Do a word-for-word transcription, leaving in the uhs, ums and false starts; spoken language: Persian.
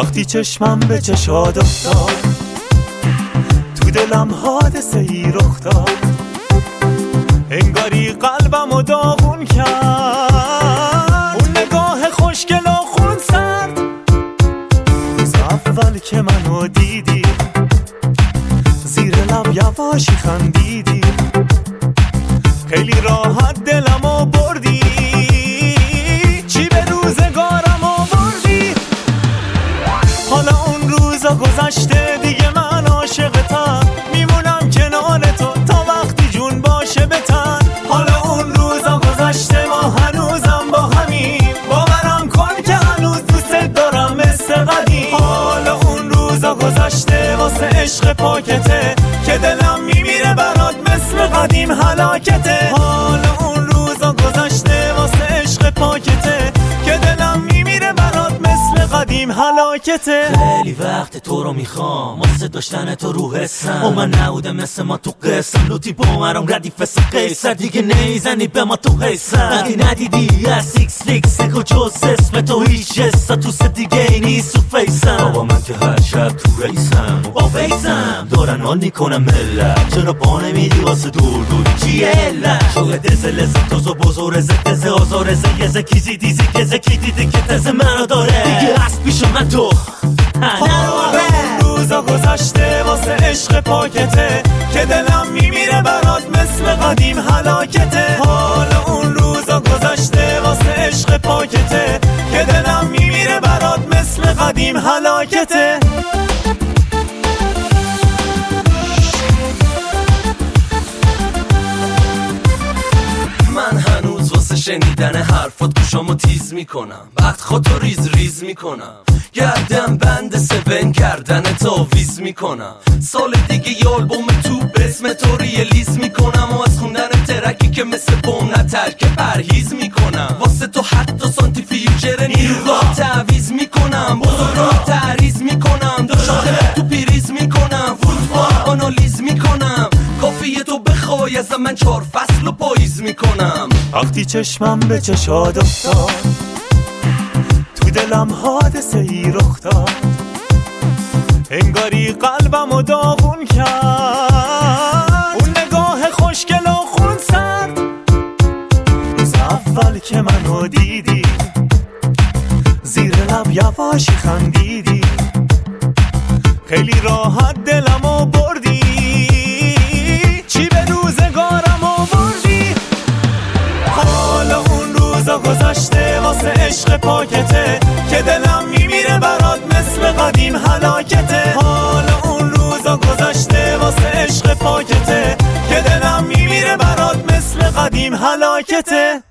وقتی چشمم به چشاد افتاد تو دلم حادثه ای رخ داد، انگاری قلبمو داغون کرد اون نگاه خوشگل و خون سرد. روز اول که منو دیدی زیر لب یواشی خندیدی، خیلی راحت دلمو بردی، چی به روزگارم آوردی. حالا اون روزا گذشته دیگه من عاشقتم، میمونم کنار تو تا وقتی جون باشه بتن. حالا اون روزا گذشته ما هنوزم با همین، باورم کن که هنوز دوست دارم مثل قدیم. حالا اون روزا گذشته واسه عشق پاکته که دلم میمیره برات مثل قدیم هلاکته. حالا اون روزا گذشته واسه عشق پاکته که دلم میمیره برات مثل قدیم هلاکته. خیلی وقت تو رو میخوام واسه داشتن تو رو حسم، و من نبودم مثل ما تو قسم، لوتی با مرام ردیف قیصر دیگه نیزنی به ما تو حسم. اگه ندیدی از سیکس لیکس اگه جز اسم تو هیچ حسا تو سه دیگه ای نیست تو فیسم. بابا من که هر شب تو ریسم و با فیسم دارن حال میکنم ملت، چرا با نمیدی واسه دور دوری چیه علت؟ شوه دزه لزه توزو بزو رزه دزه آزا رزه یزه کیزی دیزی کزه کی دیده که تزه منو داره دیگه هست پیش من تو. حالا اون روزا گذشته واسه عشق پاکته که دلم میمیره برات مثل قدیم هلاکته. حالا اون روزا گذشته واسه عشق پاکته که دلم میمیره برات مثل قدیم هلاکته. شنیدن حرفات گوشامو تیز میکنم، وقت خودتو ریز ریز میکنم، گردم بند سون گردن تا ویز میکنم. سال دیگه یه آلبوم تو به اسم تو ریلیز میکنم و از خوندن ترکی که مثل بوم نترک پرهیز میکنم. واسه تو حتی سانتی فیوچر نیروها تعویز میکنم، بزرگان تعریض میکنم، دو شاخه تو پیریز میکنم، فوتبال آنالیز میکنم، کافیه تو بخوای از من چهار فصل و پاییز میکنم. وقتی چشمم به چشاد افتاد تو دلم حادثه ای رخ داد، انگاری قلبمو داغون کرد اون نگاه خوشگل و خون سرد. روز اول که منو دیدی زیر لب یواشی خندیدی، خیلی راحت دلمو بردی، چی به روزگارم آوردی. حالا اون روزا گذشته واسه عشق پاکته که دلم میمیره برات مثل قدیم هلاکته. حالا اون روزا گذشته واسه عشق پاکته که دلم میمیره برات مثل قدیم هلاکته.